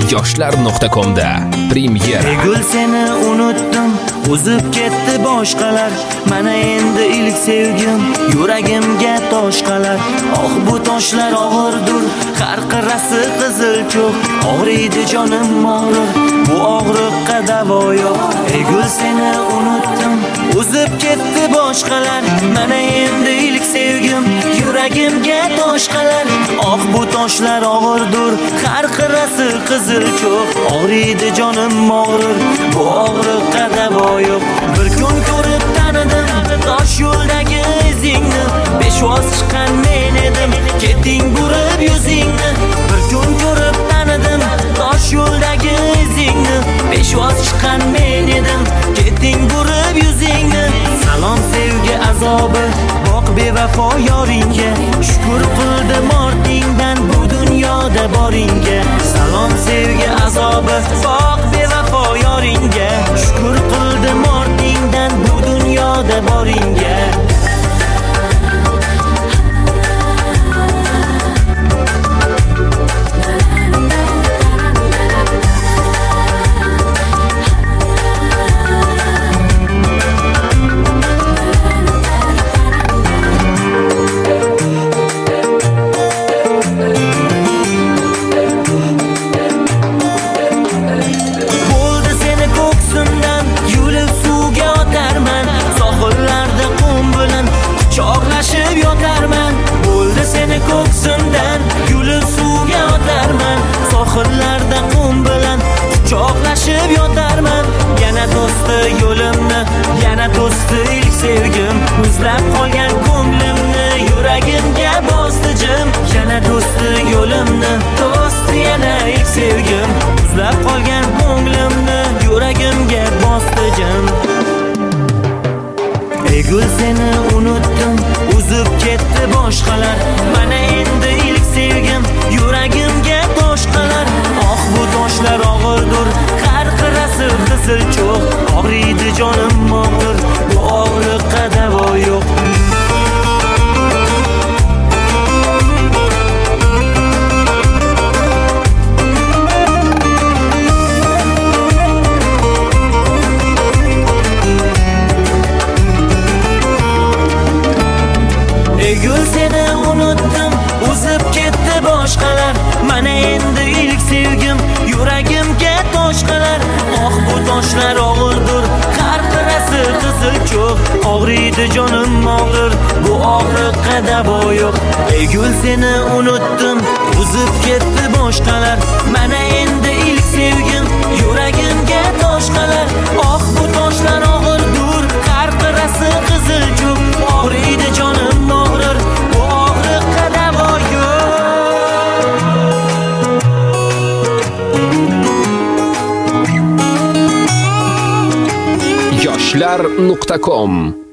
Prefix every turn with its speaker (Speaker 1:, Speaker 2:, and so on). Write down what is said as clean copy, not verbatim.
Speaker 1: yoshlar.com'da premyera.
Speaker 2: Gul seni unutdim, o'zib ketdi boshqalar. Mana endi ilk sevgim yuragimga toshqalar. Oh bu toshlar og'irdir, qarqirasi qizil cho'q. Og'riydi jonim og'rir, bu og'riqqa davo yo'q. Gul seni unutdim, o'zib ketdi boshqalar. Mana endi ilk sevgim yuragimga toshqalar. Oh bu toshlar og'irdir, qarqirasi qizil cho'q. Og'riydi jonim og'rir, bu og'riqqa davo yo'q. Bir kun ko'rib tanidim tosh yo'ldagi izingni. Peshvoz chiqqan men edim, ketding burib yuzingni. Bir kun ko'rib tanidim tosh yo'ldagi izingni. Peshvoz chiqqan men edim, ketding burib yuzingni. Salom sevgi azobi, boq bevafo yoringga. Shukr qildim ortingdan bu dunyoda boringga. Salom sevgi azobi, boq bevafo yoringga. Shukr qildim ortingdan bu dunyoda boringga. Ko'ksimdan gulib suvga otarman, sohillarda qum bilan quchoqlashib yotarman. Yana to'sdi yo'limni, yana to'sdi ilk sevgim, muzlab qolgan ko'nglimni yuragimga bosdi jim. Yana to'sdi yo'limni, to'sdi yana ilk sevgim, muzlab qolgan ko'nglimni yuragimga bosdi jim. Gul seni unutdim, o'zib ketdi boshqalar. Mana endi ilk sevgim yuragimga toshqalar. Oh bu toshlar og'irdir, qarqirasi qizil cho'q. Og'riydi jonim og'rir, bu og'riqqa davo yo'q. Gul seni unutdim, o'zib ketdi boshqalar. Mana endi ilk sevgim yuragimga toshqalar. Oh bu toshlar og'irdir, qarqirasi qizil cho'q. Og'riydi jonim og'rir, bu og'riqqa davo yo'q. Gul seni unutdim, o'zib ketdi boshqalar. Mana endi ilk sevgim yuragimga toshqalar. Oh bu toshlar og'irdir, qarqirasi qizil cho'q. Og'riydi jonim og'rir, bu og'riqqa davo yo'q.
Speaker 1: yoshlar.com